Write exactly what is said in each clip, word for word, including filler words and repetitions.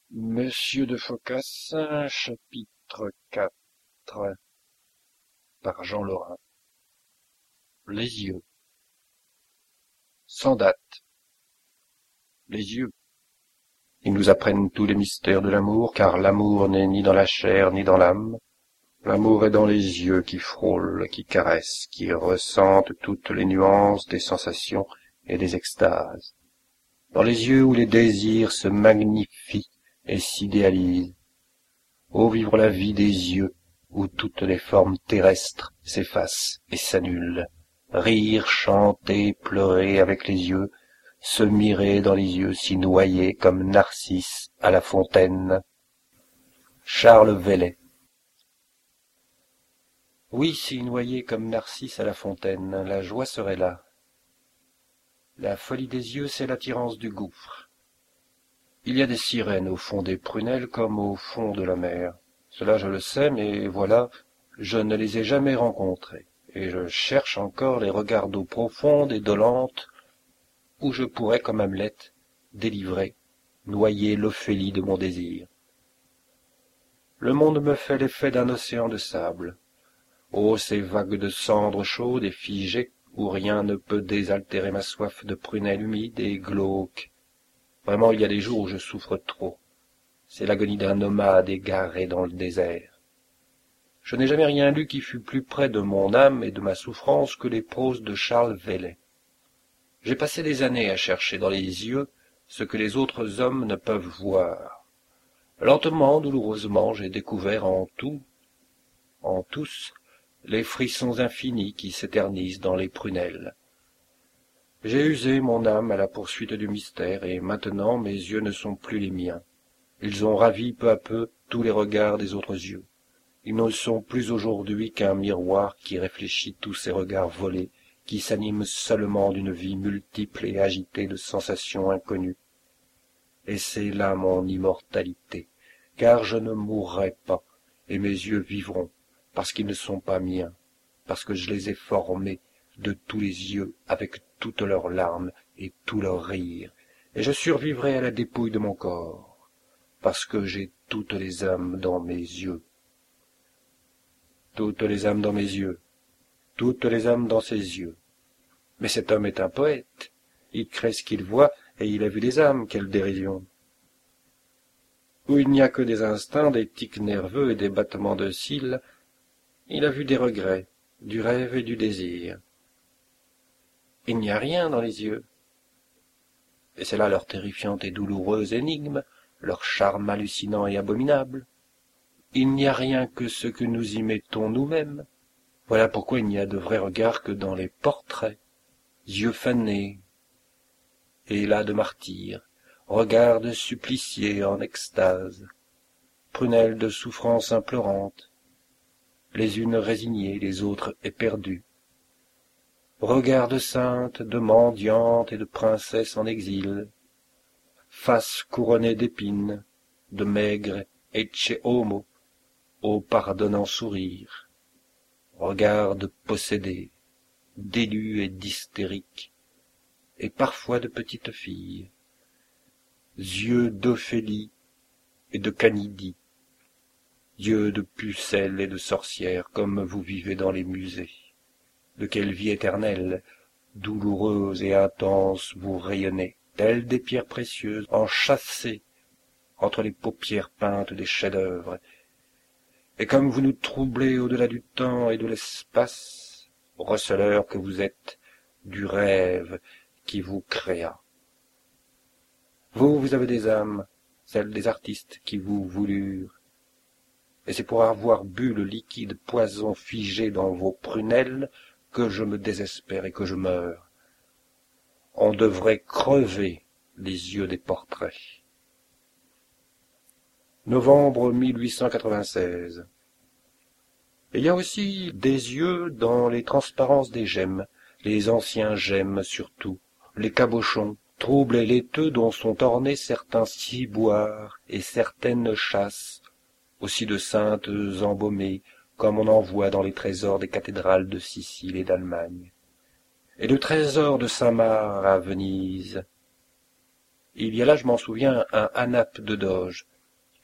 Monsieur de Phocas, chapitre quatre, par Jean Lorrain. Les yeux. Sans date. Les yeux. Ils nous apprennent tous les mystères de l'amour, car l'amour n'est ni dans la chair ni dans l'âme. L'amour est dans les yeux qui frôlent, qui caressent, qui ressentent toutes les nuances des sensations et des extases. Dans les yeux où les désirs se magnifient et s'idéalisent. Ô vivre la vie des yeux, où toutes les formes terrestres s'effacent et s'annulent. Rire, chanter, pleurer avec les yeux, se mirer dans les yeux si noyés comme Narcisse à la fontaine. Charles Vellet. Oui, si noyé comme Narcisse à la fontaine, la joie serait là. La folie des yeux, c'est l'attirance du gouffre. Il y a des sirènes au fond des prunelles comme au fond de la mer. Cela je le sais, mais voilà, je ne les ai jamais rencontrées, et je cherche encore les regards d'eau profonde et dolente, où je pourrais, comme Hamlet, délivrer, noyer l'Ophélie de mon désir. Le monde me fait l'effet d'un océan de sable. Oh, ces vagues de cendres chaudes et figées, où rien ne peut désaltérer ma soif de prunelles humides et glauques. Vraiment, il y a des jours où je souffre trop. C'est l'agonie d'un nomade égaré dans le désert. Je n'ai jamais rien lu qui fût plus près de mon âme et de ma souffrance que les proses de Charles Vellet. J'ai passé des années à chercher dans les yeux ce que les autres hommes ne peuvent voir. Lentement, douloureusement, j'ai découvert en tout, en tous, les frissons infinis qui s'éternisent dans les prunelles. J'ai usé mon âme à la poursuite du mystère, et maintenant mes yeux ne sont plus les miens. Ils ont ravi peu à peu tous les regards des autres yeux. Ils ne sont plus aujourd'hui qu'un miroir qui réfléchit tous ces regards volés, qui s'animent seulement d'une vie multiple et agitée de sensations inconnues. Et c'est là mon immortalité, car je ne mourrai pas, et mes yeux vivront, parce qu'ils ne sont pas miens, parce que je les ai formés de tous les yeux avec toutes leurs larmes et tous leurs rires, et je survivrai à la dépouille de mon corps, parce que j'ai toutes les âmes dans mes yeux. Toutes les âmes dans mes yeux, toutes les âmes dans ses yeux. Mais cet homme est un poète, il crée ce qu'il voit, et il a vu des âmes, quelle dérision! Où il n'y a que des instincts, des tics nerveux et des battements de cils, il a vu des regrets, du rêve et du désir. Il n'y a rien dans les yeux. Et c'est là leur terrifiante et douloureuse énigme, leur charme hallucinant et abominable. Il n'y a rien que ce que nous y mettons nous-mêmes. Voilà pourquoi il n'y a de vrais regards que dans les portraits, yeux fanés, et là de martyrs, regards de suppliciés en extase, prunelles de souffrance implorante, les unes résignées, les autres éperdues, regards de saintes, de mendiantes et de princesses en exil, faces couronnées d'épines, de maigres ecce homo, au pardonnant sourire, regards de possédés, d'élus et d'hystériques, et parfois de petites filles, yeux d'Ophélie et de Canidie, yeux de pucelles et de sorcières, comme vous vivez dans les musées. De quelle vie éternelle, douloureuse et intense vous rayonnez, telles des pierres précieuses, enchâssées entre les paupières peintes des chefs-d'œuvre, et comme vous nous troublez au-delà du temps et de l'espace, receleurs que vous êtes du rêve qui vous créa. Vous, vous avez des âmes, celles des artistes qui vous voulurent, et c'est pour avoir bu le liquide poison figé dans vos prunelles que je me désespère et que je meurs. On devrait crever les yeux des portraits. Novembre mille huit cent quatre-vingt-seize. Il y a aussi des yeux dans les transparences des gemmes, les anciens gemmes surtout, les cabochons, troubles et laiteux dont sont ornés certains ciboires et certaines chasses, aussi de saintes embaumées, comme on en voit dans les trésors des cathédrales de Sicile et d'Allemagne, et le trésor de Saint-Marc à Venise. Il y a là, je m'en souviens, un Anape de Doge,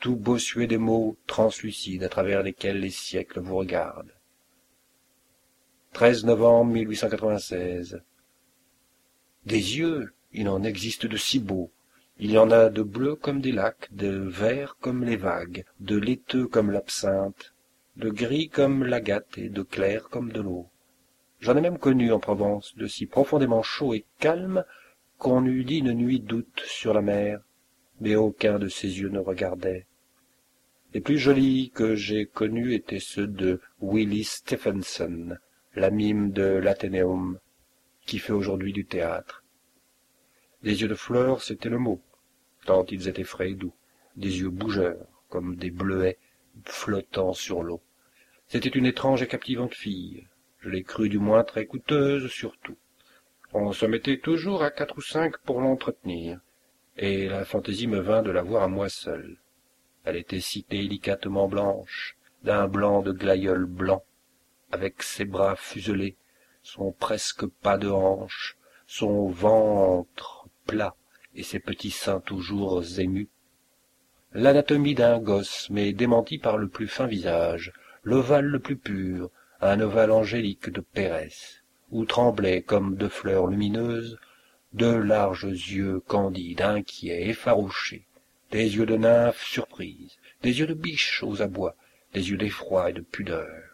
tout bossuet des mots translucides à travers lesquels les siècles vous regardent. treize novembre mille huit cent quatre-vingt-seize. Des yeux, il en existe de si beaux. Il y en a de bleus comme des lacs, de verts comme les vagues, de laiteux comme l'absinthe, de gris comme l'agate et de clairs comme de l'eau. J'en ai même connu en Provence, de si profondément chauds et calmes qu'on eût dit une nuit d'août sur la mer, mais aucun de ces yeux ne regardait. Les plus jolis que j'ai connus étaient ceux de Willie Stephenson, la mime de l'Athénéum, qui fait aujourd'hui du théâtre. Des yeux de fleurs, c'était le mot, tant ils étaient frais et doux, des yeux bougeurs, comme des bleuets flottant sur l'eau. C'était une étrange et captivante fille, je l'ai crue du moins très coûteuse surtout. On se mettait toujours à quatre ou cinq pour l'entretenir, et la fantaisie me vint de la voir à moi seul. Elle était si délicatement blanche, d'un blanc de glaïeul blanc, avec ses bras fuselés, son presque pas de hanche, son ventre plat et ses petits seins toujours émus. L'anatomie d'un gosse, mais démentie par le plus fin visage, l'ovale le plus pur, un ovale angélique de Pérès, où tremblaient comme de fleurs lumineuses deux larges yeux candides, inquiets, effarouchés, des yeux de nymphe surprise, des yeux de biche aux abois, des yeux d'effroi et de pudeur.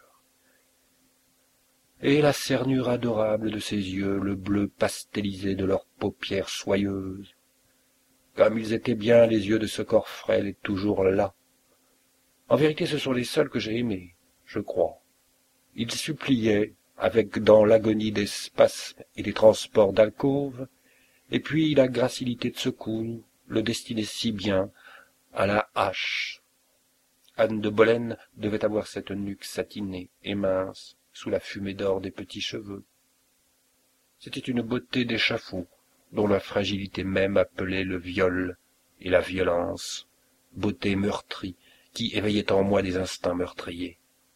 Et la cernure adorable de ses yeux, le bleu pastelisé de leurs paupières soyeuses. Comme ils étaient bien les yeux de ce corps frêle et toujours là. En vérité, ce sont les seuls que j'ai aimés, je crois. Ils suppliaient, avec dans l'agonie des spasmes et des transports d'alcôve, et puis la gracilité de ce cou, le destinait si bien à la hache. Anne de Bolène devait avoir cette nuque satinée et mince, sous la fumée d'or des petits cheveux. C'était une beauté d'échafaud, dont la fragilité même appelait le viol et la violence, beauté meurtrie, qui éveillait en moi des instincts meurtriers.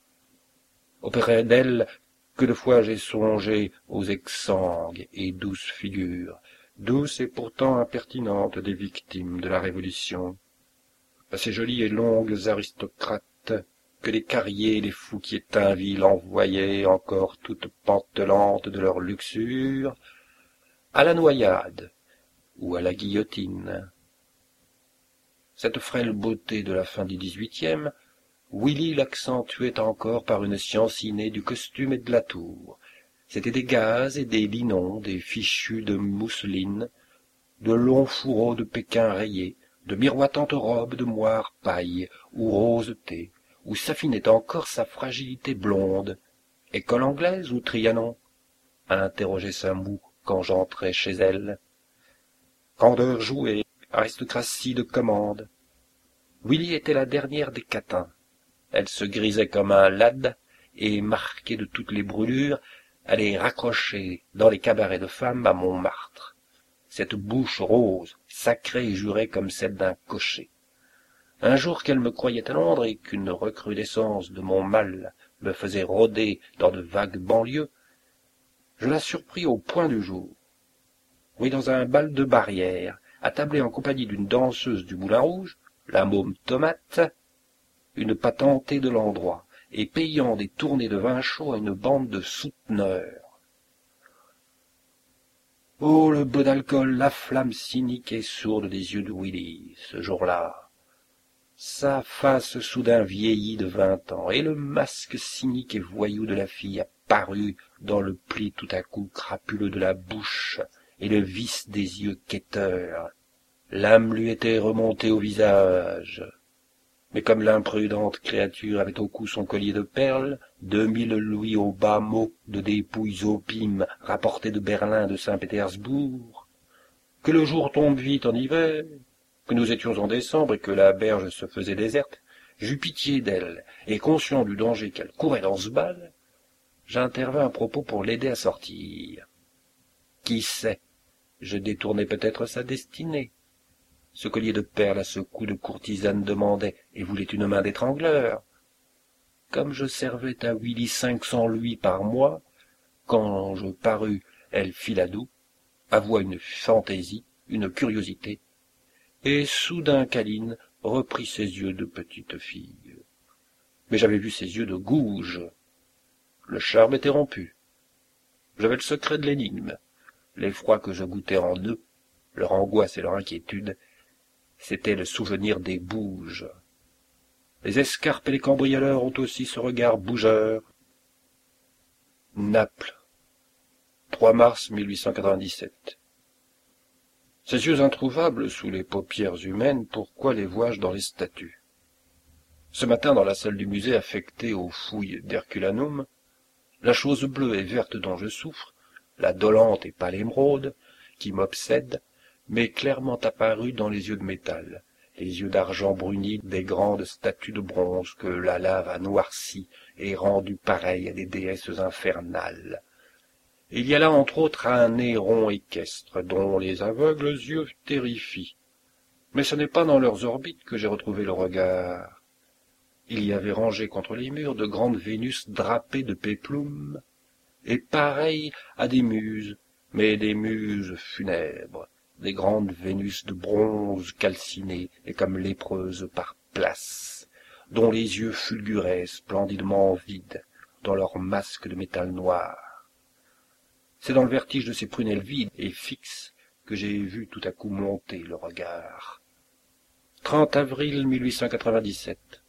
Auprès d'elle, que de fois j'ai songé aux exsangues et douces figures, douces et pourtant impertinentes des victimes de la Révolution, à ces jolies et longues aristocrates que les carriers et les fous qui Étainville envoyaient encore toutes pantelantes de leur luxure, à la noyade ou à la guillotine. Cette frêle beauté de la fin du dix-huitième, Willie l'accentuait encore par une science innée du costume et de la tour. C'étaient des gazes et des linons, des fichus de mousseline, de longs fourreaux de Pékin rayés, de miroitantes robes de moire paille ou rose thé, où s'affinait encore sa fragilité blonde. École anglaise ou Trianon? Interrogeait Saint-Mou quand j'entrais chez elle. Candeur jouée, aristocratie de commande. Willie était la dernière des catins. Elle se grisait comme un lad, et, marquée de toutes les brûlures, allait raccrocher dans les cabarets de femmes à Montmartre. Cette bouche rose, sacrée et jurée comme celle d'un cocher. Un jour qu'elle me croyait à Londres et qu'une recrudescence de mon mal me faisait rôder dans de vagues banlieues, je la surpris au point du jour. Oui, dans un bal de Barrière, attablé en compagnie d'une danseuse du Moulin Rouge, la môme Tomate, une patentée de l'endroit, et payant des tournées de vin chaud à une bande de souteneurs. Oh, le beau d'alcool, la flamme cynique et sourde des yeux de Willie, ce jour-là. Sa face soudain vieillie de vingt ans, et le masque cynique et voyou de la fille apparut dans le pli tout à coup crapuleux de la bouche, et le vice des yeux quêteurs. L'âme lui était remontée au visage. Mais comme l'imprudente créature avait au cou son collier de perles, deux mille louis au bas mot de dépouilles opimes rapportées de Berlin de Saint-Pétersbourg, que le jour tombe vite en hiver, que nous étions en décembre et que la berge se faisait déserte, j'eus pitié d'elle, et conscient du danger qu'elle courait dans ce bal, j'intervins à propos pour l'aider à sortir. Qui sait, je détournais peut-être sa destinée. Ce collier de perles à ce cou de courtisane demandait et voulait une main d'étrangleur. Comme je servais à Willie cinq cents louis par mois, quand je parus, elle fit la doux, avoua une fantaisie, une curiosité, et soudain câline, reprit ses yeux de petite fille. Mais j'avais vu ses yeux de gouge. Le charme était rompu. J'avais le secret de l'énigme. L'effroi que je goûtais en eux, leur angoisse et leur inquiétude, c'était le souvenir des bouges. Les escarpes et les cambrioleurs ont aussi ce regard bougeur. Naples, trois mars mille huit cent quatre-vingt-dix-sept. Ces yeux introuvables sous les paupières humaines, pourquoi les vois-je dans les statues? Ce matin, dans la salle du musée affectée aux fouilles d'Herculanum, la chose bleue et verte dont je souffre, la dolente et pâle émeraude, qui m'obsède, m'est clairement apparue dans les yeux de métal, les yeux d'argent bruni des grandes statues de bronze que la lave a noircies et rendues pareilles à des déesses infernales. Il y a là entre autres un nez rond équestre, dont les aveugles yeux terrifient. Mais ce n'est pas dans leurs orbites que j'ai retrouvé le regard. Il y avait rangé contre les murs de grandes Vénus drapées de péplum, et pareilles à des muses, mais des muses funèbres, des grandes Vénus de bronze calcinées et comme lépreuses par places, dont les yeux fulguraient splendidement vides dans leur masque de métal noir. C'est dans le vertige de ces prunelles vides et fixes que j'ai vu tout à coup monter le regard. trente avril mille huit cent quatre-vingt-dix-sept.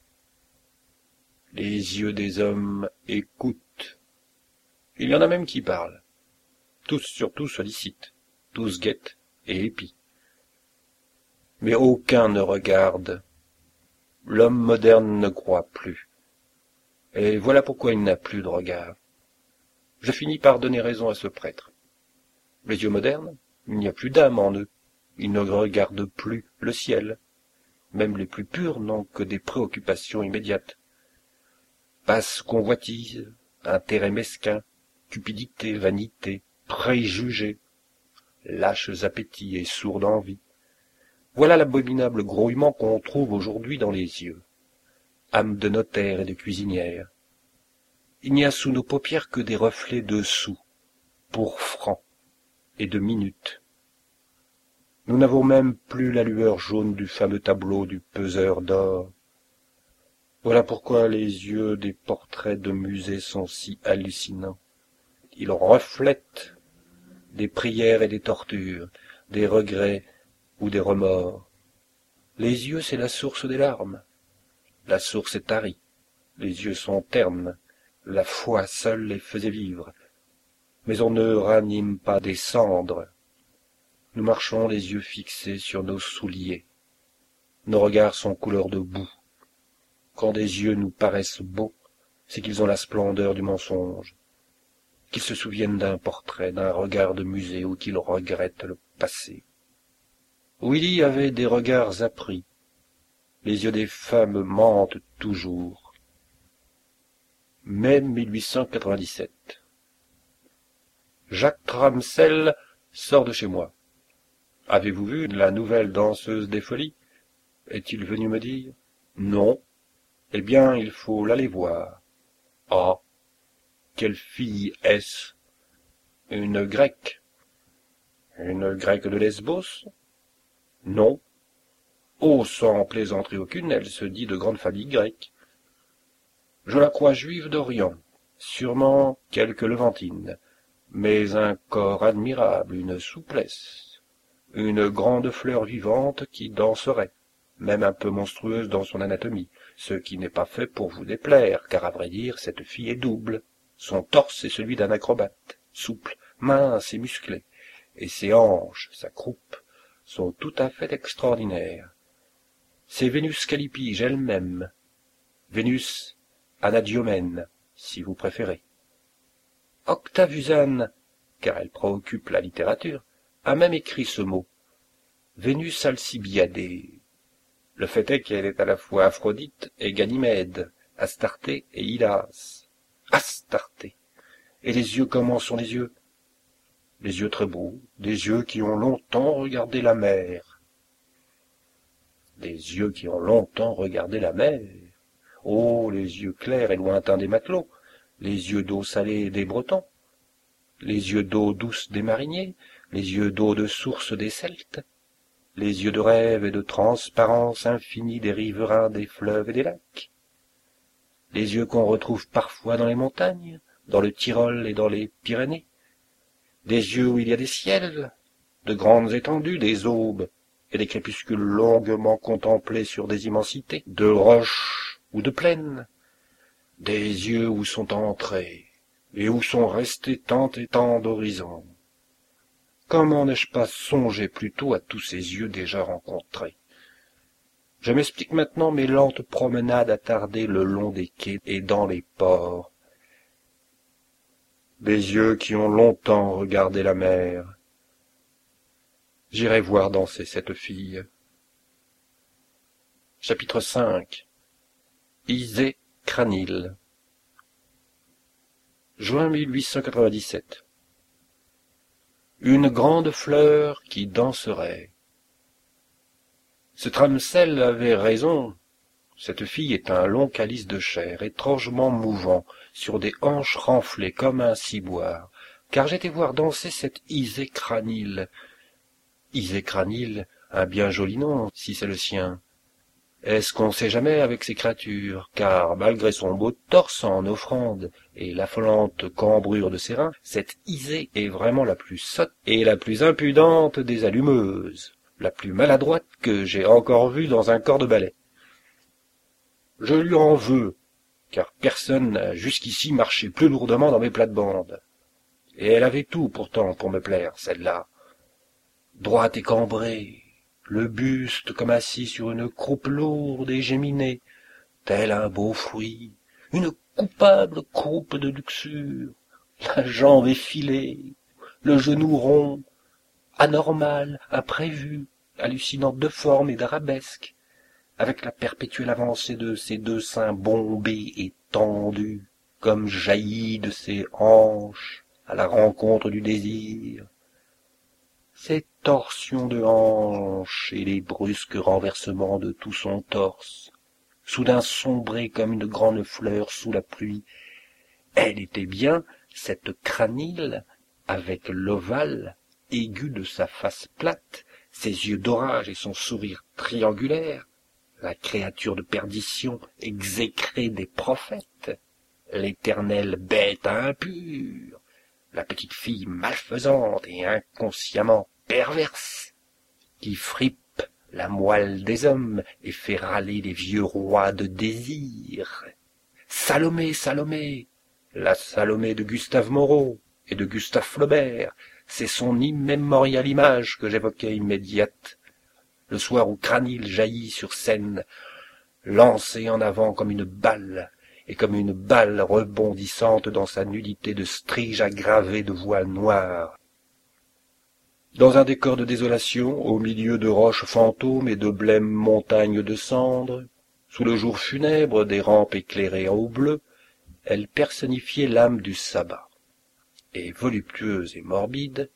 Les yeux des hommes écoutent. Il y en a même qui parlent. Tous surtout sollicitent, tous guettent et épient. Mais aucun ne regarde. L'homme moderne ne croit plus. Et voilà pourquoi il n'a plus de regard. Je finis par donner raison à ce prêtre. Les yeux modernes, il n'y a plus d'âme en eux. Ils ne regardent plus le ciel. Même les plus purs n'ont que des préoccupations immédiates. Basse convoitise, intérêt mesquin, cupidité, vanité, préjugés, lâches appétits et sourde envie. Voilà l'abominable grouillement qu'on trouve aujourd'hui dans les yeux. Âme de notaire et de cuisinière. Il n'y a sous nos paupières que des reflets de sous, pour francs, et de minutes. Nous n'avons même plus la lueur jaune du fameux tableau du peseur d'or. Voilà pourquoi les yeux des portraits de musée sont si hallucinants. Ils reflètent des prières et des tortures, des regrets ou des remords. Les yeux, c'est la source des larmes. La source est tarie. Les yeux sont ternes. La foi seule les faisait vivre. Mais on ne ranime pas des cendres. Nous marchons les yeux fixés sur nos souliers. Nos regards sont couleur de boue. Quand des yeux nous paraissent beaux, c'est qu'ils ont la splendeur du mensonge, qu'ils se souviennent d'un portrait, d'un regard de musée ou qu'ils regrettent le passé. Willy avait des regards appris. Les yeux des femmes mentent toujours. Mai mille huit cent quatre-vingt-dix-sept. Jacques Tramsel sort de chez moi. Avez-vous vu la nouvelle danseuse des folies? Est-il venu me dire? Non. Eh bien, il faut l'aller voir. Ah, quelle fille est-ce? Une grecque? Une grecque de Lesbos? Non. Oh, sans plaisanterie aucune, elle se dit de grande famille grecque. Je la crois juive d'Orient, sûrement quelque levantine, mais un corps admirable, une souplesse, une grande fleur vivante qui danserait, même un peu monstrueuse dans son anatomie, ce qui n'est pas fait pour vous déplaire, car à vrai dire, cette fille est double. Son torse est celui d'un acrobate, souple, mince et musclé, et ses hanches, sa croupe, sont tout à fait extraordinaires. C'est Vénus Callipyge elle-même, Vénus Anadyomène, si vous préférez. Octave Uzanne, car elle préoccupe la littérature, a même écrit ce mot, Vénus Alcibiadée. Le fait est qu'elle est à la fois Aphrodite et Ganymède, Astarté et Hylas. Astarté! Et les yeux, comment sont les yeux? Les yeux très beaux, des yeux qui ont longtemps regardé la mer. Des yeux qui ont longtemps regardé la mer. Oh, les yeux clairs et lointains des matelots, les yeux d'eau salée des Bretons, les yeux d'eau douce des mariniers, les yeux d'eau de source des Celtes. les yeux de rêve et de transparence infinie des riverains des fleuves et des lacs, les yeux qu'on retrouve parfois dans les montagnes, dans le Tyrol et dans les Pyrénées, des yeux où il y a des ciels, de grandes étendues, des aubes et des crépuscules longuement contemplés sur des immensités, de roches ou de plaines, des yeux où sont entrés et où sont restés tant et tant d'horizons. Comment n'ai-je pas songé plus tôt à tous ces yeux déjà rencontrés? Je m'explique maintenant mes lentes promenades attardées le long des quais et dans les ports. Des yeux qui ont longtemps regardé la mer. J'irai voir danser cette fille. Chapitre cinq. Isée Cranil. Juin mille huit cent quatre-vingt-dix-sept. Une grande fleur qui danserait. Ce Tramsel avait raison. Cette fille est un long calice de chair, étrangement mouvant, sur des hanches renflées comme un ciboire, car j'étais voir danser cette Isée Cranil. Isée Cranil, un bien joli nom, si c'est le sien. Est-ce qu'on sait jamais avec ces créatures, car malgré son beau torse en offrande et l'affolante cambrure de ses reins, cette Isée est vraiment la plus sotte et la plus impudente des allumeuses, la plus maladroite que j'ai encore vue dans un corps de ballet. Je lui en veux, car personne n'a jusqu'ici marché plus lourdement dans mes plates-bandes. Et elle avait tout pourtant pour me plaire, celle-là. Droite et cambrée, le buste comme assis sur une croupe lourde et géminée, tel un beau fruit, une coupable croupe de luxure, la jambe effilée, le genou rond, anormal, imprévu, hallucinante de forme et d'arabesque, avec la perpétuelle avancée de ses deux seins bombés et tendus, comme jaillis de ses hanches, à la rencontre du désir. Ces torsions de hanches et les brusques renversements de tout son torse, soudain sombré comme une grande fleur sous la pluie, elle était bien cette Cranil, avec l'ovale aigu de sa face plate, ses yeux d'orage et son sourire triangulaire, la créature de perdition exécrée des prophètes, l'éternelle bête impure, la petite fille malfaisante et inconsciemment perverse, qui fripe la moelle des hommes et fait râler les vieux rois de désir. Salomé, Salomé, la Salomé de Gustave Moreau et de Gustave Flaubert, c'est son immémoriale image que j'évoquais immédiate, le soir où Cranil jaillit sur scène, lancée en avant comme une balle, et comme une balle rebondissante dans sa nudité de strige aggravée de voiles noires. Dans un décor de désolation, au milieu de roches fantômes et de blêmes montagnes de cendres, sous le jour funèbre des rampes éclairées en eau bleue, elle personnifiait l'âme du sabbat, et voluptueuse et morbide,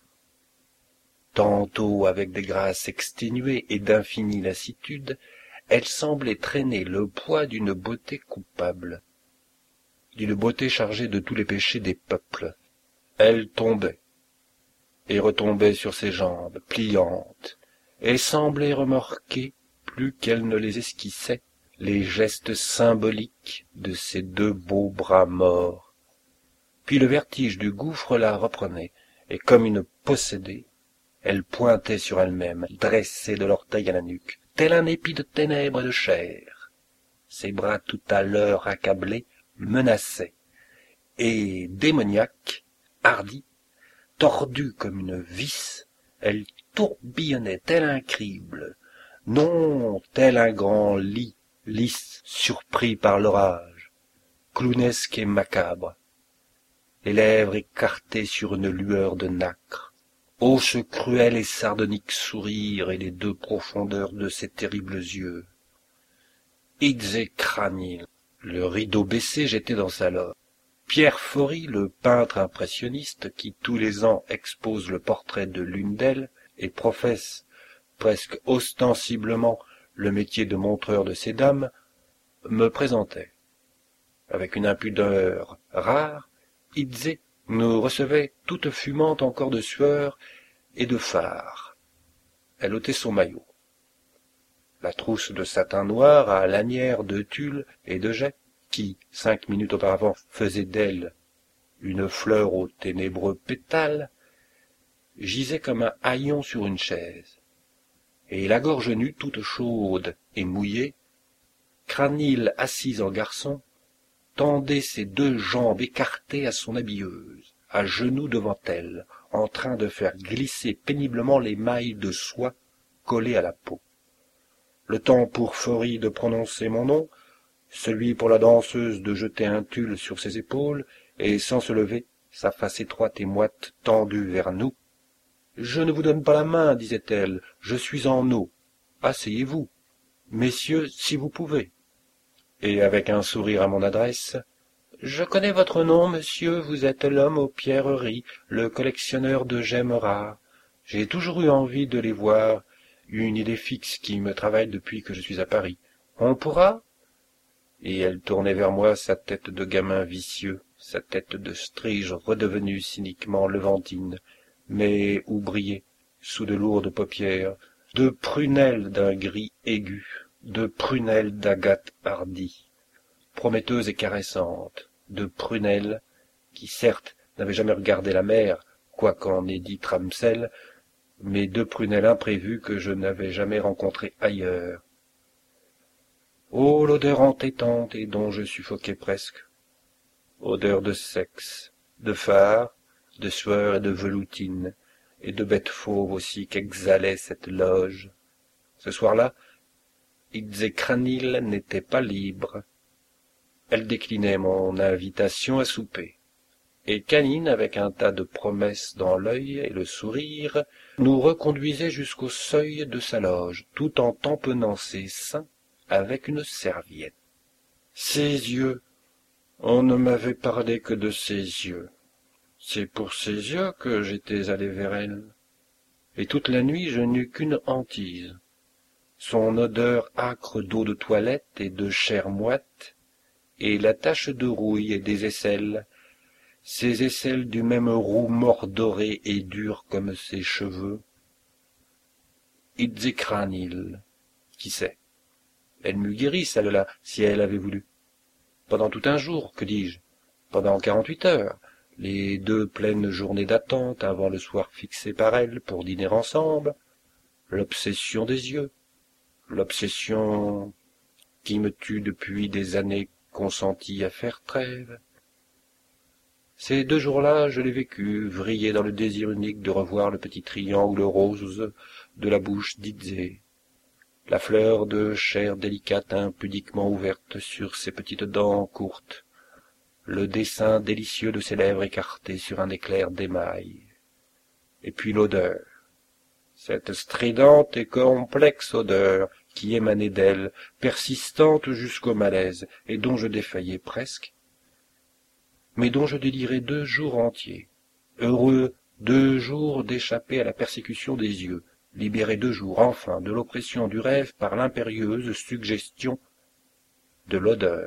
tantôt avec des grâces exténuées et d'infinie lassitude, elle semblait traîner le poids d'une beauté coupable, d'une beauté chargée de tous les péchés des peuples. Elle tombait, et retombait sur ses jambes, pliantes, et semblait remorquer, plus qu'elle ne les esquissait, les gestes symboliques de ses deux beaux bras morts. Puis le vertige du gouffre la reprenait, et comme une possédée, elle pointait sur elle-même, dressée de l'orteil à la nuque, tel un épi de ténèbres et de chair. Ses bras tout à l'heure accablés menaçaient, et démoniaque, hardie, tordue comme une vis, elle tourbillonnait tel un crible, non tel un grand lit, lisse, surpris par l'orage, clownesque et macabre, les lèvres écartées sur une lueur de nacre, ô ce cruel et sardonique sourire et les deux profondeurs de ses terribles yeux. Isée Cranil, le rideau baissé, j'étais dans sa loge. Pierre Faury, le peintre impressionniste qui tous les ans expose le portrait de l'une d'elles et professe presque ostensiblement le métier de montreur de ces dames, me présentait. Avec une impudeur rare, Isée nous recevait toute fumante encore de sueur et de fard. elle ôtait son maillot. La trousse de satin noir à lanière de tulle et de jet, qui, cinq minutes auparavant, faisait d'elle une fleur aux ténébreux pétales, gisait comme un haillon sur une chaise, et la gorge nue, toute chaude et mouillée, Cranille, assise en garçon, tendait ses deux jambes écartées à son habilleuse, à genoux devant elle, en train de faire glisser péniblement les mailles de soie collées à la peau. Le temps pour Faurie de prononcer mon nom, celui pour la danseuse de jeter un tulle sur ses épaules, et sans se lever, sa face étroite et moite tendue vers nous. « Je ne vous donne pas la main, disait-elle, je suis en eau. Asseyez-vous, messieurs, si vous pouvez. » Et avec un sourire à mon adresse, « Je connais votre nom, monsieur, vous êtes l'homme aux pierreries, le collectionneur de gemmes rares. J'ai toujours eu envie de les voir, une idée fixe qui me travaille depuis que je suis à Paris. On pourra ?» Et elle tournait vers moi sa tête de gamin vicieux, sa tête de strige redevenue cyniquement levantine, mais où brillaient, sous de lourdes paupières, deux prunelles d'un gris aigu, deux prunelles d'agate hardie, prometteuses et caressantes, deux prunelles qui, certes, n'avaient jamais regardé la mer, quoiqu'en ait dit Tramsel, mais deux prunelles imprévues que je n'avais jamais rencontrées ailleurs. Oh, l'odeur entêtante et dont je suffoquais presque. Odeur de sexe, de phare, de sueur et de veloutine, et de bête fauve aussi qu'exhalait cette loge. Ce soir-là, Itzécranille n'était pas libre. Elle déclinait mon invitation à souper. Et Canine, avec un tas de promesses dans l'œil et le sourire, nous reconduisait jusqu'au seuil de sa loge, tout en tamponnant ses seins avec une serviette. Ses yeux, on ne m'avait parlé que de ses yeux. C'est pour ses yeux que j'étais allé vers elle. Et toute la nuit je n'eus qu'une hantise. Son odeur âcre d'eau de toilette et de chair moite, et la tache de rouille et des aisselles, ces aisselles du même roux mordoré et dur comme ses cheveux. Itzécranille, qui sait? Elle m'eût guéri, celle-là, si elle avait voulu. Pendant tout un jour, que dis-je? Pendant quarante-huit heures, les deux pleines journées d'attente avant le soir fixé par elle pour dîner ensemble, l'obsession des yeux, l'obsession qui me tue depuis des années consenties à faire trêve. Ces deux jours-là, je l'ai vécu, vrillé dans le désir unique de revoir le petit triangle rose de la bouche d'Itzé, la fleur de chair délicate impudiquement ouverte sur ses petites dents courtes, le dessin délicieux de ses lèvres écartées sur un éclair d'émail. Et puis l'odeur, cette stridente et complexe odeur qui émanait d'elle, persistante jusqu'au malaise, et dont je défaillais presque, mais dont je délirais deux jours entiers, heureux deux jours d'échapper à la persécution des yeux, libéré deux jours, enfin, de l'oppression du rêve par l'impérieuse suggestion de l'odeur.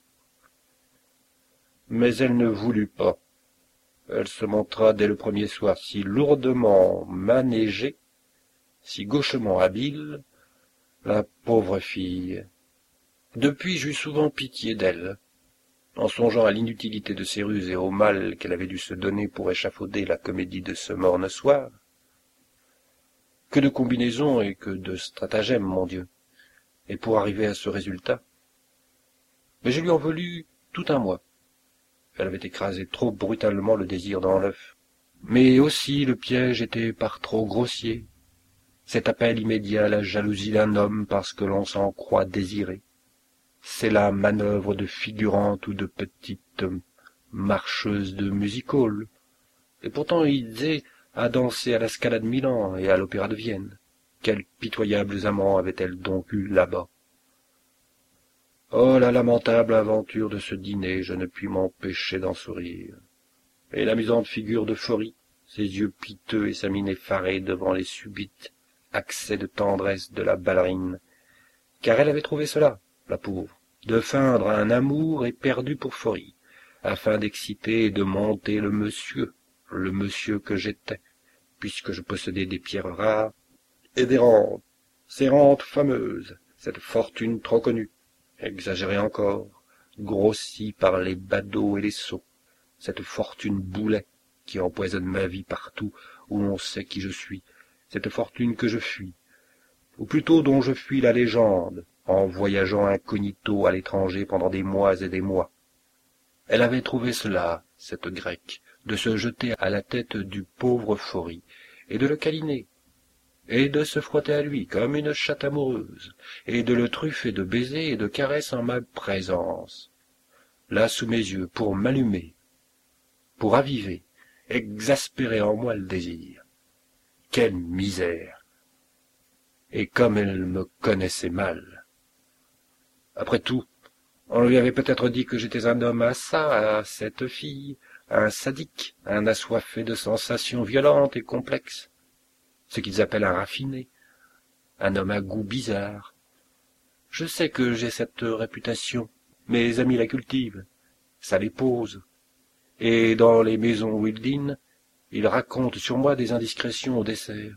Mais elle ne voulut pas. Elle se montra dès le premier soir si lourdement manégée, si gauchement habile, la pauvre fille. Depuis, j'eus souvent pitié d'elle, en songeant à l'inutilité de ses ruses et au mal qu'elle avait dû se donner pour échafauder la comédie de ce morne soir. Que de combinaisons et que de stratagèmes, mon Dieu, et pour arriver à ce résultat. Mais je lui en voulus tout un mois. Elle avait écrasé trop brutalement le désir dans l'œuf. Mais aussi le piège était par trop grossier. Cet appel immédiat à la jalousie d'un homme parce que l'on s'en croit désiré. C'est la manœuvre de figurante ou de petite marcheuse de music-hall. Et pourtant Itzé a dansé à la Scala de Milan et à l'Opéra de Vienne. Quels pitoyables amants avait-elle donc eu là-bas? Oh, la lamentable aventure de ce dîner, je ne puis m'empêcher d'en sourire. Et l'amusante figure de Faurie, ses yeux piteux et sa mine effarée devant les subites accès de tendresse de la ballerine, car elle avait trouvé cela, la pauvre, de feindre un amour éperdu pour Faurie, afin d'exciter et de monter le monsieur, le monsieur que j'étais, puisque je possédais des pierres rares, et des rentes, ces rentes fameuses, cette fortune trop connue, exagérée encore, grossie par les badauds et les sots, cette fortune boulet qui empoisonne ma vie partout où l'on sait qui je suis, cette fortune que je fuis, ou plutôt dont je fuis la légende, en voyageant incognito à l'étranger pendant des mois et des mois. Elle avait trouvé cela, cette grecque, de se jeter à la tête du pauvre Phorie, et de le câliner, et de se frotter à lui comme une chatte amoureuse, et de le truffer de baisers et de caresses en ma présence, là sous mes yeux, pour m'allumer, pour aviver, exaspérer en moi le désir. Quelle misère! Et comme elle me connaissait mal. Après tout, on lui avait peut-être dit que j'étais un homme à ça, à cette fille, un sadique, un assoiffé de sensations violentes et complexes, ce qu'ils appellent un raffiné, un homme à goût bizarre. Je sais que j'ai cette réputation, mes amis la cultivent, ça les pose, et dans les maisons où ils dînent, ils racontent sur moi des indiscrétions au dessert.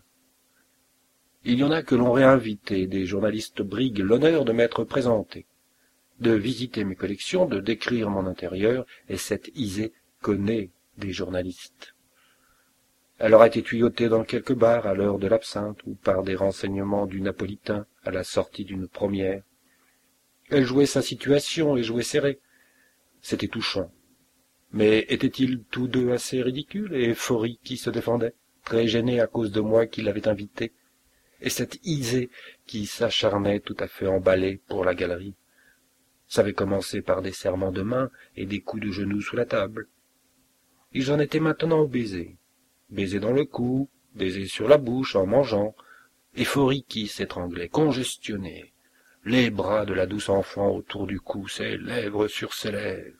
Il y en a que l'on réinvite et des journalistes briguent l'honneur de m'être présentés, de visiter mes collections, de décrire mon intérieur, et cette Isée connaît des journalistes. Elle aura été tuyautée dans quelque bar à l'heure de l'absinthe ou par des renseignements du Napolitain à la sortie d'une première. Elle jouait sa situation et jouait serré. C'était touchant. Mais étaient-ils tous deux assez ridicules, et Phorie qui se défendait, très gêné à cause de moi qui l'avais invité, et cette Isée qui s'acharnait tout à fait emballée pour la galerie. Ça avait commencé par des serrements de main et des coups de genoux sous la table. Ils en étaient maintenant au baiser. Baiser dans le cou, baiser sur la bouche en mangeant, et Phorie qui s'étranglait, congestionnée, les bras de la douce enfant autour du cou, ses lèvres sur ses lèvres.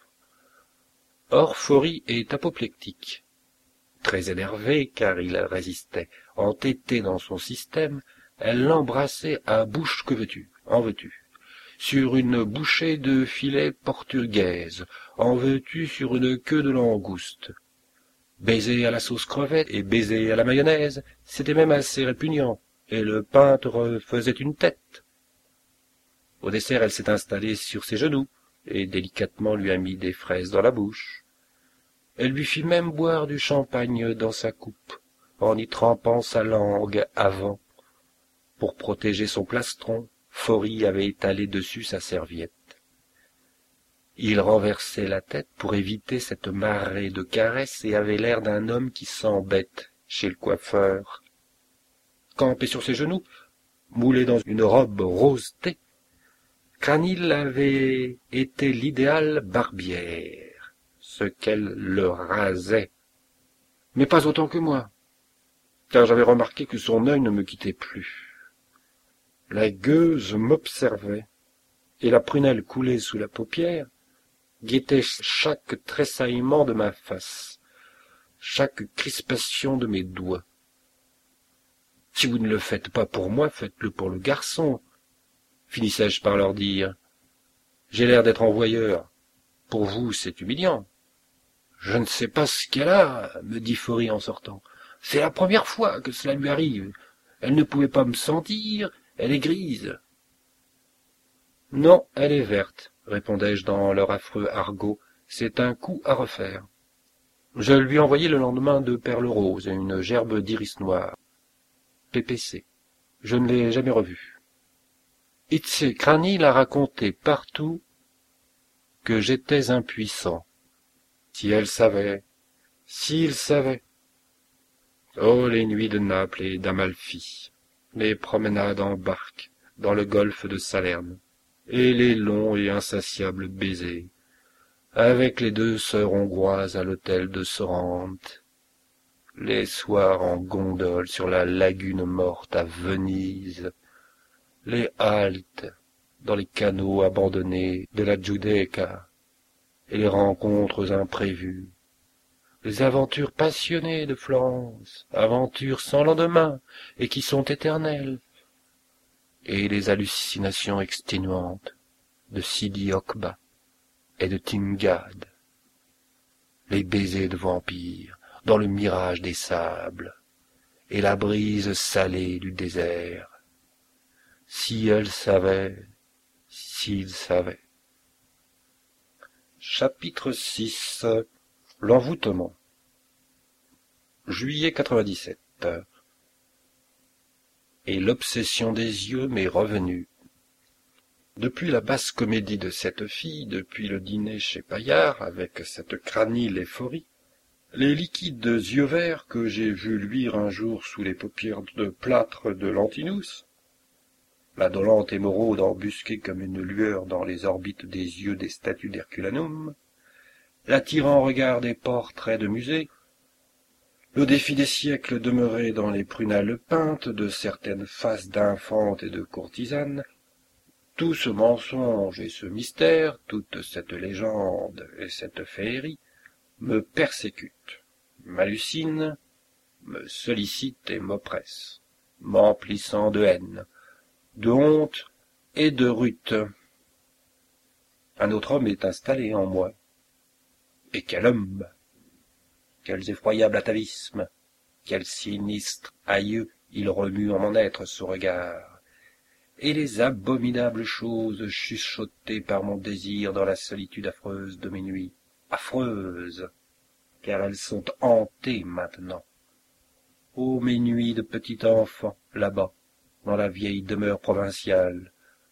Or Phorie est apoplectique. Très énervée, car il résistait, entêtée dans son système, elle l'embrassait à bouche que veux-tu, en veux-tu, sur une bouchée de filet portugaise, en veux-tu sur une queue de langouste. Baiser à la sauce crevette et baiser à la mayonnaise, c'était même assez répugnant, et le peintre faisait une tête. Au dessert, elle s'est installée sur ses genoux, et délicatement lui a mis des fraises dans la bouche. Elle lui fit même boire du champagne dans sa coupe, en y trempant sa langue avant. Pour protéger son plastron, Phorie avait étalé dessus sa serviette. Il renversait la tête pour éviter cette marée de caresses et avait l'air d'un homme qui s'embête chez le coiffeur. Campé sur ses genoux, moulé dans une robe rose thé, Cranil avait été l'idéal barbière, ce qu'elle le rasait, mais pas autant que moi, car j'avais remarqué que son œil ne me quittait plus. La gueuse m'observait, et la prunelle coulée sous la paupière guettait chaque tressaillement de ma face, chaque crispation de mes doigts. « Si vous ne le faites pas pour moi, faites-le pour le garçon, » finissais-je par leur dire. « J'ai l'air d'être envoyeur. Pour vous, c'est humiliant. »« Je ne sais pas ce qu'elle a, » me dit Phorie en sortant. « C'est la première fois que cela lui arrive. Elle ne pouvait pas me sentir, elle est grise. »« Non, elle est verte, » répondais-je dans leur affreux argot. « C'est un coup à refaire. » Je lui envoyai le lendemain deux perles roses et une gerbe d'iris noir. P P C. Je ne l'ai jamais revu. Itse Cranil a raconté partout que j'étais impuissant. Si elle savait, s'il savait. Oh, les nuits de Naples et d'Amalfi, les promenades en barque dans le golfe de Salerne, et les longs et insatiables baisers, avec les deux sœurs hongroises à l'hôtel de Sorrente, les soirs en gondole sur la lagune morte à Venise, les haltes dans les canaux abandonnés de la Giudecca, et les rencontres imprévues, les aventures passionnées de Florence, aventures sans lendemain et qui sont éternelles, et les hallucinations exténuantes de Sidi Okba et de Tingad, les baisers de vampires dans le mirage des sables, et la brise salée du désert. Si elle savait, s'il savait. Chapitre six. L'envoûtement. Juillet quatre-vingt-dix-sept. Et l'obsession des yeux m'est revenue. Depuis la basse comédie de cette fille, depuis le dîner chez Paillard, avec cette crânile euphorie, les liquides yeux verts que j'ai vus luire un jour sous les paupières de plâtre de Lantinous, la dolente émeraude embusquée comme une lueur dans les orbites des yeux des statues d'Herculanum, l'attirant regard des portraits de musée, le défi des siècles demeuré dans les prunelles peintes de certaines faces d'infantes et de courtisanes, tout ce mensonge et ce mystère, toute cette légende et cette féerie, me persécutent, m'hallucinent, me sollicitent et m'oppressent, m'emplissant de haine, de honte et de ruth. Un autre homme est installé en moi. Et quel homme! Quels effroyables atavismes! Quel sinistre aïeux il remue en mon être ce regard! Et les abominables choses chuchotées par mon désir dans la solitude affreuse de mes nuits. Affreuses, car elles sont hantées maintenant. Ô mes nuits de petit enfant, là-bas, dans la vieille demeure provinciale.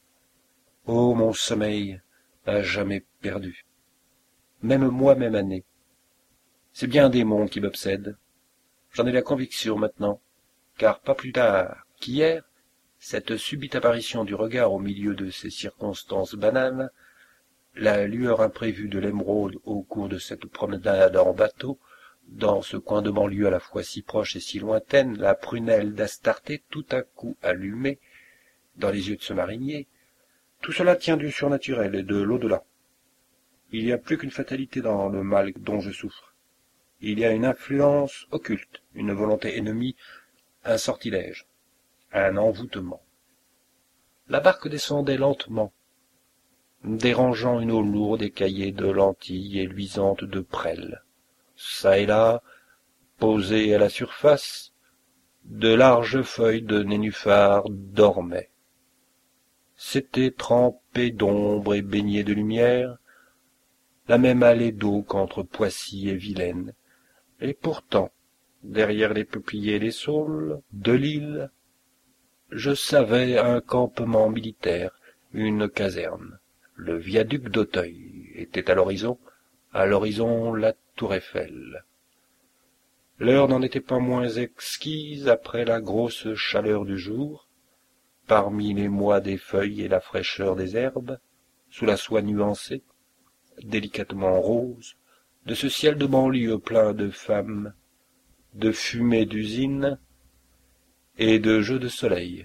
Ô mon sommeil, à jamais perdu. Même moi, même année. C'est bien un démon qui m'obsède. J'en ai la conviction maintenant, car pas plus tard qu'hier, cette subite apparition du regard au milieu de ces circonstances banales, la lueur imprévue de l'émeraude au cours de cette promenade en bateau, dans ce coin de banlieue à la fois si proche et si lointaine, la prunelle d'Astarté tout à coup allumée dans les yeux de ce marinier, tout cela tient du surnaturel et de l'au-delà. Il n'y a plus qu'une fatalité dans le mal dont je souffre. Il y a une influence occulte, une volonté ennemie, un sortilège, un envoûtement. La barque descendait lentement, dérangeant une eau lourde écaillée de lentilles et luisante de prêles. Çà et là, posées à la surface, de larges feuilles de nénuphar dormaient. C'était trempé d'ombre et baigné de lumière, la même allée d'eau qu'entre Poissy et Vilaine, et pourtant, derrière les peupliers et les saules de l'île, je savais un campement militaire, une caserne. Le viaduc d'Auteuil était à l'horizon, à l'horizon la tour Eiffel. L'heure n'en était pas moins exquise après la grosse chaleur du jour, parmi les mois des feuilles et la fraîcheur des herbes, sous la soie nuancée, délicatement rose, de ce ciel de banlieue plein de femmes, de fumée d'usine et de jeux de soleil.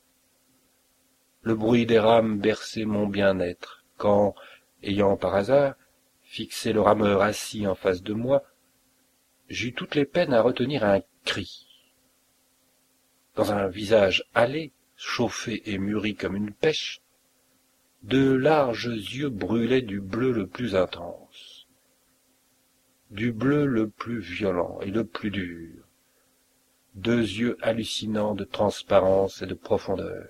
Le bruit des rames berçait mon bien-être, quand, ayant par hasard fixé le rameur assis en face de moi, j'eus toutes les peines à retenir un cri. Dans un visage hâlé, chauffé et mûri comme une pêche, deux larges yeux brûlaient du bleu le plus intense, du bleu le plus violent et le plus dur, deux yeux hallucinants de transparence et de profondeur.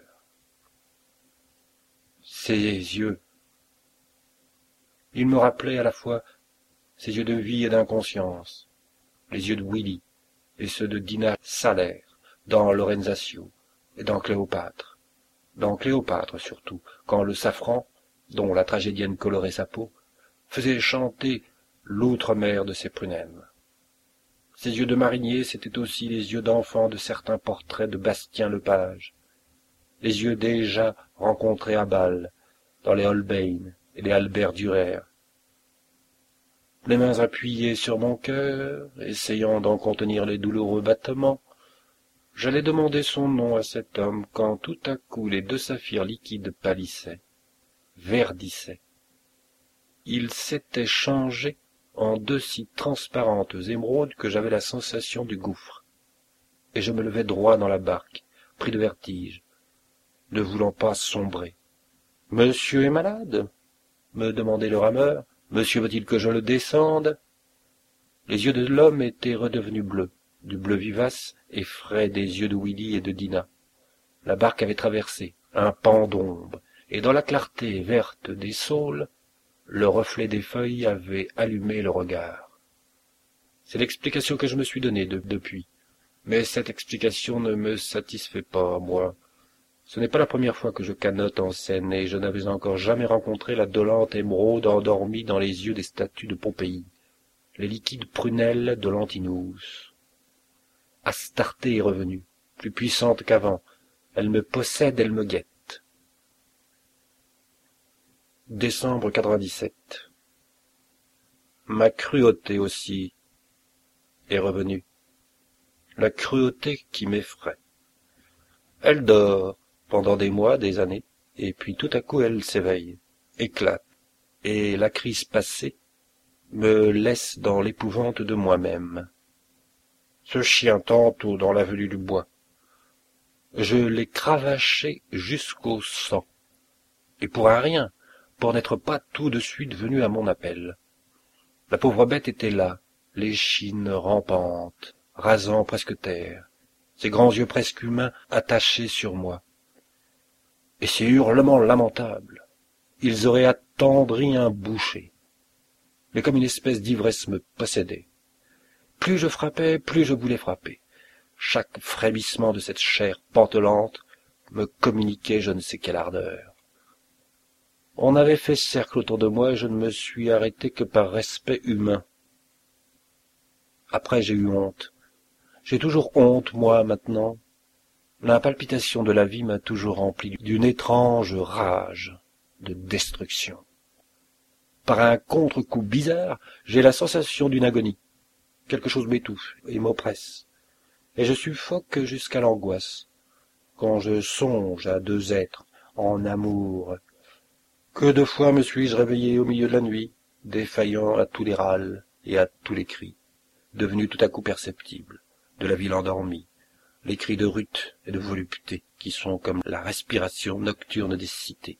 Ces yeux, ils me rappelaient à la fois ces yeux de vie et d'inconscience, les yeux de Willy et ceux de Dinah Salaire dans Lorenzaccio et dans Cléopâtre, dans Cléopâtre surtout, quand le safran, dont la tragédienne colorait sa peau, faisait chanter l'outre-mer de ses prunelles. Ces yeux de marinier, c'étaient aussi les yeux d'enfant de certains portraits de Bastien Lepage, les yeux déjà rencontrés à Bâle, dans les Holbein et les Albert Dürer. Les mains appuyées sur mon cœur, essayant d'en contenir les douloureux battements, j'allais demander son nom à cet homme quand tout à coup les deux saphirs liquides pâlissaient, verdissaient. Ils s'étaient changés en deux si transparentes émeraudes que j'avais la sensation du gouffre, et je me levai droit dans la barque, pris de vertige, ne voulant pas sombrer. « Monsieur est malade ?» me demandait le rameur. « Monsieur veut-il que je le descende ?» Les yeux de l'homme étaient redevenus bleus, du bleu vivace et frais des yeux de Willy et de Dinah. La barque avait traversé un pan d'ombre, et dans la clarté verte des saules, le reflet des feuilles avait allumé le regard. C'est l'explication que je me suis donnée de, depuis. Mais cette explication ne me satisfait pas, moi. Ce n'est pas la première fois que je canote en Seine, et je n'avais encore jamais rencontré la dolente émeraude endormie dans les yeux des statues de Pompéi, les liquides prunelles de l'Antinous. Astarté est revenue, plus puissante qu'avant. Elle me possède, elle me guette. Décembre quatre-vingt-dix-sept. Ma cruauté aussi est revenue. La cruauté qui m'effraie. Elle dort pendant des mois, des années, et puis tout à coup elle s'éveille, éclate, et la crise passée me laisse dans l'épouvante de moi-même. Ce chien tantôt dans l'avenue du bois. Je l'ai cravaché jusqu'au sang, et pour un rien, pour n'être pas tout de suite venu à mon appel. La pauvre bête était là, l'échine rampante, rasant presque terre, ses grands yeux presque humains attachés sur moi. Et ces hurlements lamentables, ils auraient attendri un boucher. Mais comme une espèce d'ivresse me possédait. Plus je frappais, plus je voulais frapper. Chaque frémissement de cette chair pantelante me communiquait je ne sais quelle ardeur. On avait fait cercle autour de moi et je ne me suis arrêté que par respect humain. Après j'ai eu honte. J'ai toujours honte, moi, maintenant. La palpitation de la vie m'a toujours rempli d'une étrange rage de destruction. Par un contre-coup bizarre, j'ai la sensation d'une agonie. Quelque chose m'étouffe et m'oppresse, et je suffoque jusqu'à l'angoisse, quand je songe à deux êtres en amour. Que de fois me suis-je réveillé au milieu de la nuit, défaillant à tous les râles et à tous les cris, devenus tout à coup perceptibles, de la ville endormie, les cris de Ruth et de volupté, qui sont comme la respiration nocturne des cités.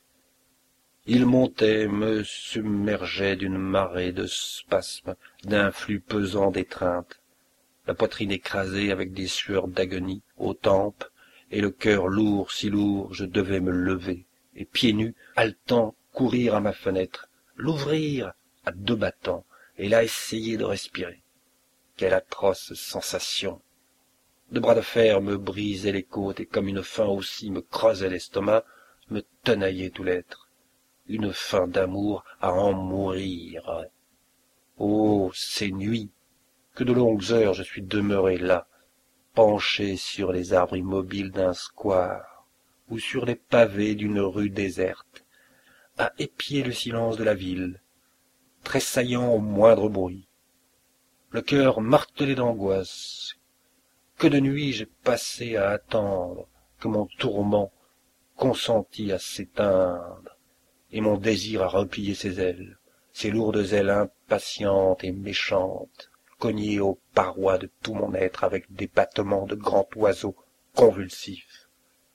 Ils montaient, me submergeaient d'une marée de spasmes, d'un flux pesant d'étreinte, la poitrine écrasée avec des sueurs d'agonie aux tempes, et le cœur lourd, si lourd, je devais me lever, et pieds nus, haletant, courir à ma fenêtre, l'ouvrir à deux battants, et là essayer de respirer. Quelle atroce sensation! De bras de fer me brisaient les côtes, et comme une faim aussi me creusait l'estomac, me tenaillait tout l'être. Une faim d'amour à en mourir. Oh, ces nuits, que de longues heures je suis demeuré là, penché sur les arbres immobiles d'un square, ou sur les pavés d'une rue déserte, à épier le silence de la ville, tressaillant au moindre bruit, le cœur martelé d'angoisse. Que de nuits j'ai passé à attendre que mon tourment consentît à s'éteindre, et mon désir à replier ses ailes, ses lourdes ailes impatientes et méchantes, cognées aux parois de tout mon être avec des battements de grand oiseau convulsifs.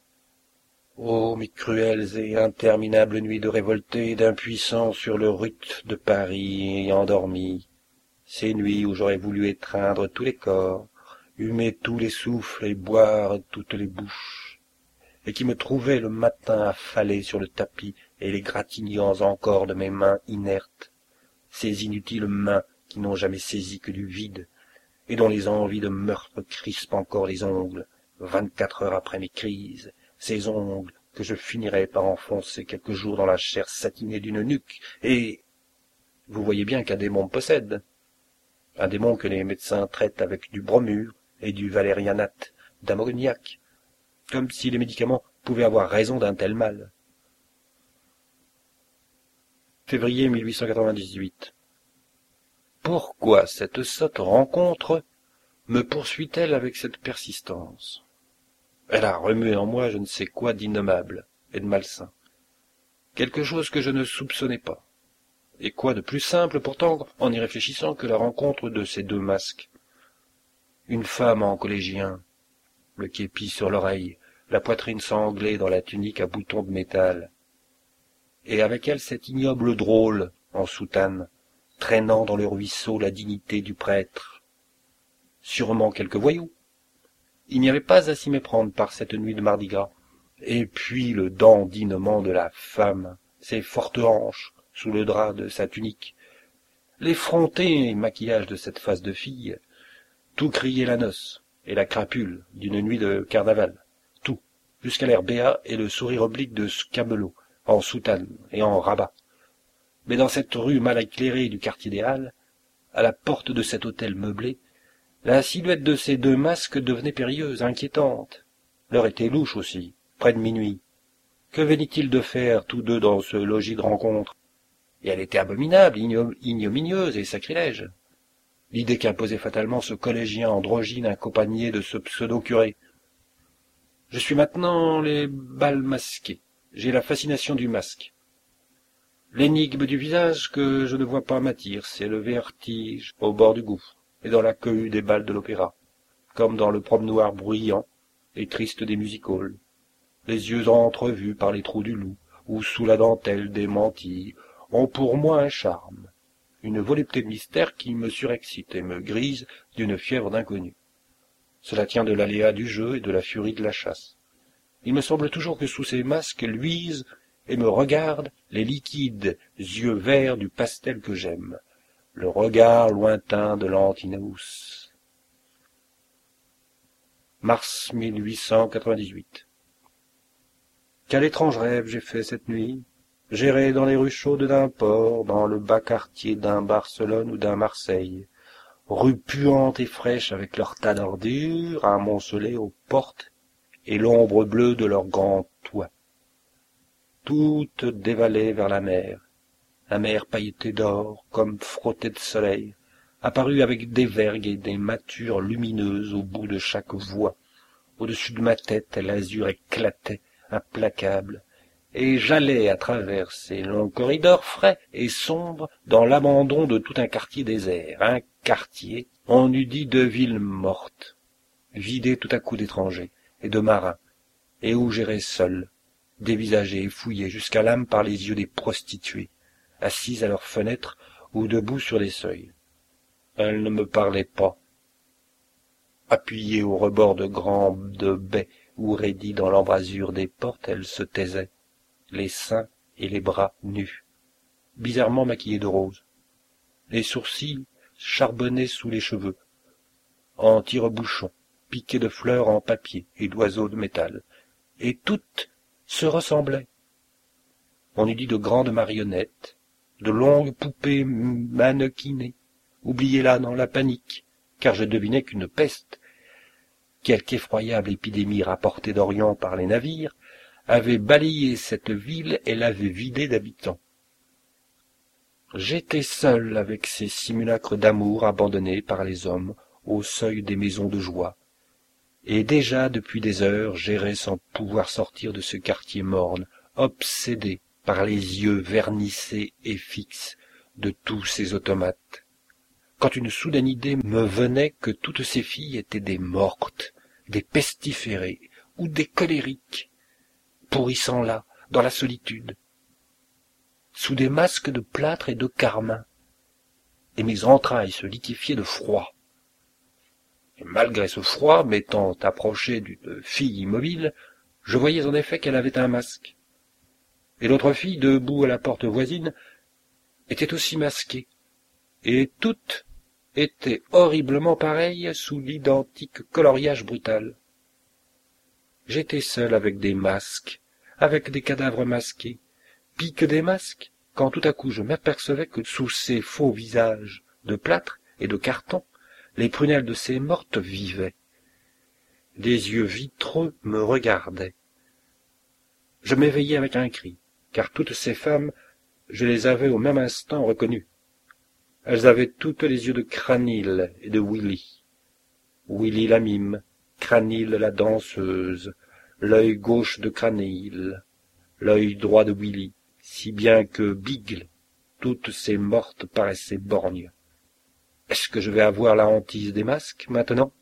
Ô mes cruelles et interminables nuits de révolté et d'impuissance sur le rut de Paris endormi, ces nuits où j'aurais voulu étreindre tous les corps, humer tous les souffles et boire toutes les bouches, et qui me trouvaient le matin affalé sur le tapis et les gratignants encore de mes mains inertes, ces inutiles mains qui n'ont jamais saisi que du vide, et dont les envies de meurtre crispent encore les ongles, vingt-quatre heures après mes crises, ces ongles que je finirais par enfoncer quelque jour dans la chair satinée d'une nuque, et vous voyez bien qu'un démon me possède, un démon que les médecins traitent avec du bromure et du valérianate d'ammoniac, comme si les médicaments pouvaient avoir raison d'un tel mal. Février mille huit cent quatre-vingt-dix-huit. Pourquoi cette sotte rencontre me poursuit-elle avec cette persistance? Elle a remué en moi je ne sais quoi d'innommable et de malsain, quelque chose que je ne soupçonnais pas. Et quoi de plus simple pourtant en y réfléchissant que la rencontre de ces deux masques? Une femme en collégien, le képi sur l'oreille, la poitrine sanglée dans la tunique à boutons de métal, et avec elle cet ignoble drôle en soutane, traînant dans le ruisseau la dignité du prêtre. sûrement quelques voyous. Il n'y avait pas à s'y méprendre par cette nuit de Mardi Gras. Et puis le dandinement de la femme, ses fortes hanches sous le drap de sa tunique, l'effronté et maquillage de cette face de fille, tout criait la noce et la crapule d'une nuit de carnaval, tout, jusqu'à l'air béat et le sourire oblique de Scabelot, en soutane et en rabat. Mais dans cette rue mal éclairée du quartier des Halles, à la porte de cet hôtel meublé, la silhouette de ces deux masques devenait périlleuse, inquiétante. L'heure était louche aussi, près de minuit. Que venaient-ils de faire tous deux dans ce logis de rencontre? Et elle était abominable, igno- ignominieuse et sacrilège. L'idée qu'imposait fatalement ce collégien androgyne accompagné de ce pseudo-curé. Je suis maintenant les bals masqués. J'ai la fascination du masque. L'énigme du visage que je ne vois pas m'attire, c'est le vertige au bord du gouffre et dans la cohue des bals de l'opéra, comme dans le promenoir bruyant et triste des music-halls, les yeux entrevus par les trous du loup ou sous la dentelle des mantilles ont pour moi un charme, une volupté de mystère qui me surexcite et me grise d'une fièvre d'inconnu. Cela tient de l'aléa du jeu et de la furie de la chasse. Il me semble toujours que sous ces masques luisent et me regardent les liquides yeux verts du pastel que j'aime, le regard lointain de l'Antinous. Mars mille huit cent quatre-vingt-dix-huit. Quel étrange rêve j'ai fait cette nuit, j'errais dans les rues chaudes d'un port, dans le bas quartier d'un Barcelone ou d'un Marseille, rues puantes et fraîches avec leurs tas d'ordures amoncelées aux portes et l'ombre bleue de leurs grands toits. Toutes dévalées vers la mer, la mer pailletée d'or, comme frottée de soleil, apparue avec des vergues et des mâtures lumineuses au bout de chaque voie. Au-dessus de ma tête, l'azur éclatait, implacable, et j'allais à travers ces longs corridors frais et sombres dans l'abandon de tout un quartier désert, un quartier, on eût dit de villes mortes, vidé tout à coup d'étrangers et de marins, et où j'irais seul, dévisagé et fouillé jusqu'à l'âme par les yeux des prostituées, assises à leurs fenêtres ou debout sur les seuils. Elles ne me parlaient pas. Appuyées au rebord de grandes baies ou raidies dans l'embrasure des portes, elles se taisaient, les seins et les bras nus, bizarrement maquillés de rose, les sourcils charbonnés sous les cheveux, en tire-bouchons, piqués de fleurs en papier et d'oiseaux de métal, et toutes se ressemblaient. On eût dit de grandes marionnettes, de longues poupées mannequinées, oubliées là dans la panique, car je devinais qu'une peste, quelque effroyable épidémie rapportée d'Orient par les navires, avait balayé cette ville et l'avait vidée d'habitants. J'étais seul avec ces simulacres d'amour abandonnés par les hommes au seuil des maisons de joie, et déjà depuis des heures j'errais sans pouvoir sortir de ce quartier morne, obsédé par les yeux vernissés et fixes de tous ces automates, quand une soudaine idée me venait que toutes ces filles étaient des mortes, des pestiférées ou des colériques, pourrissant là, dans la solitude, sous des masques de plâtre et de carmin, et mes entrailles se liquéfiaient de froid. Et malgré ce froid, m'étant approché d'une fille immobile, je voyais en effet qu'elle avait un masque. Et l'autre fille, debout à la porte voisine, était aussi masquée, et toutes étaient horriblement pareilles sous l'identique coloriage brutal. J'étais seul avec des masques, avec des cadavres masqués, pis que des masques, quand tout à coup je m'apercevais que sous ces faux visages de plâtre et de carton, les prunelles de ces mortes vivaient. Des yeux vitreux me regardaient. Je m'éveillai avec un cri, car toutes ces femmes, je les avais au même instant reconnues. Elles avaient toutes les yeux de Cranille et de Willy. Willy la mime, Cranille la danseuse, l'œil gauche de Cranille, l'œil droit de Willy, si bien que Bigle, toutes ces mortes paraissaient borgnes. Est-ce que je vais avoir la hantise des masques, maintenant?